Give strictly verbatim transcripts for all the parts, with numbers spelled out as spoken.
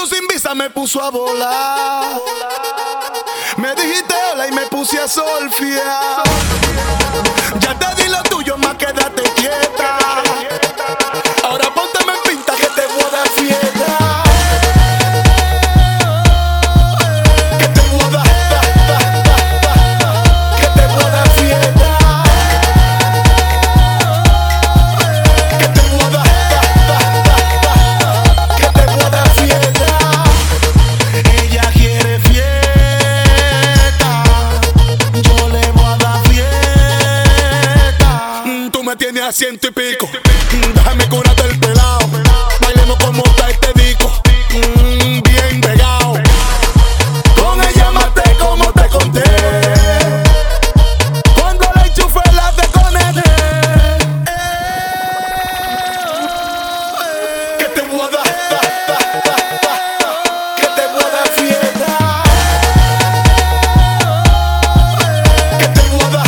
beso sin visa me puso a volar. Me dijiste hola y me puse a solfiar. Ya te di lo tuyo, más quédate quieta. Ahora pónteme en pinta que te voy a dar fiesta. Que te voy a dar, que te voy a dar fiesta. Que te voy a dar, que te voy a dar fiesta. Ella quiere fiesta, yo le voy a dar fiesta. Tú me tienes a ciento y pico. Déjame curarte el pelao. Bailemos como está este disco. Mm, bien pegado. Con ella maté como te conté. Cuando la enchufé la desconecté. Que te voy a dar, que te voy a dar fiesta. Que te voy a dar,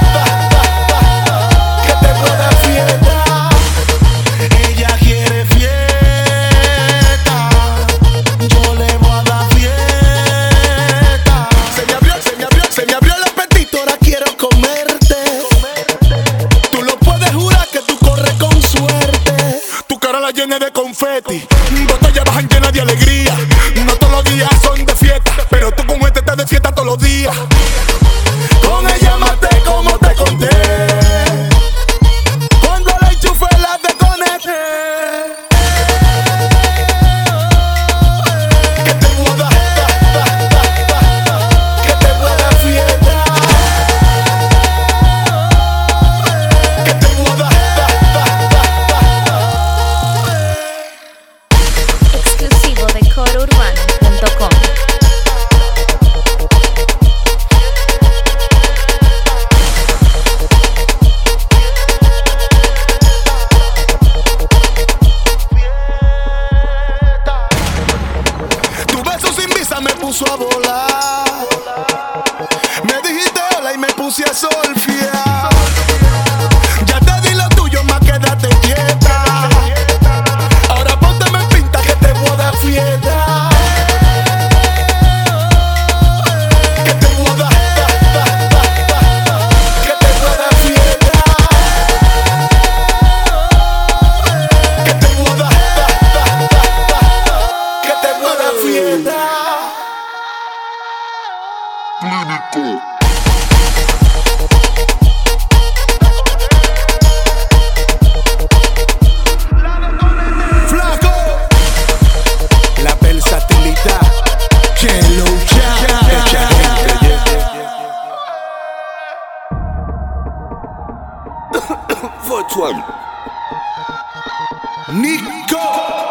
que te voy a dar fiesta. Ella quiere fiesta, yo le voy a dar fiesta. Se me abrió, se me abrió, se me abrió el apetito, ahora quiero comerte. Tú lo puedes jurar que tú corres con suerte. Tu cara la llena de confeti, botellas bajan llenas de alegría. No todos los días son de fiesta, pero tú con este estás de fiesta todos los días. Con ella maté como te conté. Cuando la enchufé la desconecté. Que te voy a dar, que te voy a dar fiesta. Que te voy a dar. Exclusivo de coro urbano punto com. Tu beso sin visa me puso a volar. Me dijiste hola y me puse a solfiar. Ya te di lo tuyo, más quédate quieta. Ahora pónteme en pinta que te voy a dar fiesta. Que te voy a dar, que te voy a dar fiesta. Que te voy a dar, que te voy a dar fiesta. Flaco, la versatilidad que lucha. Nico.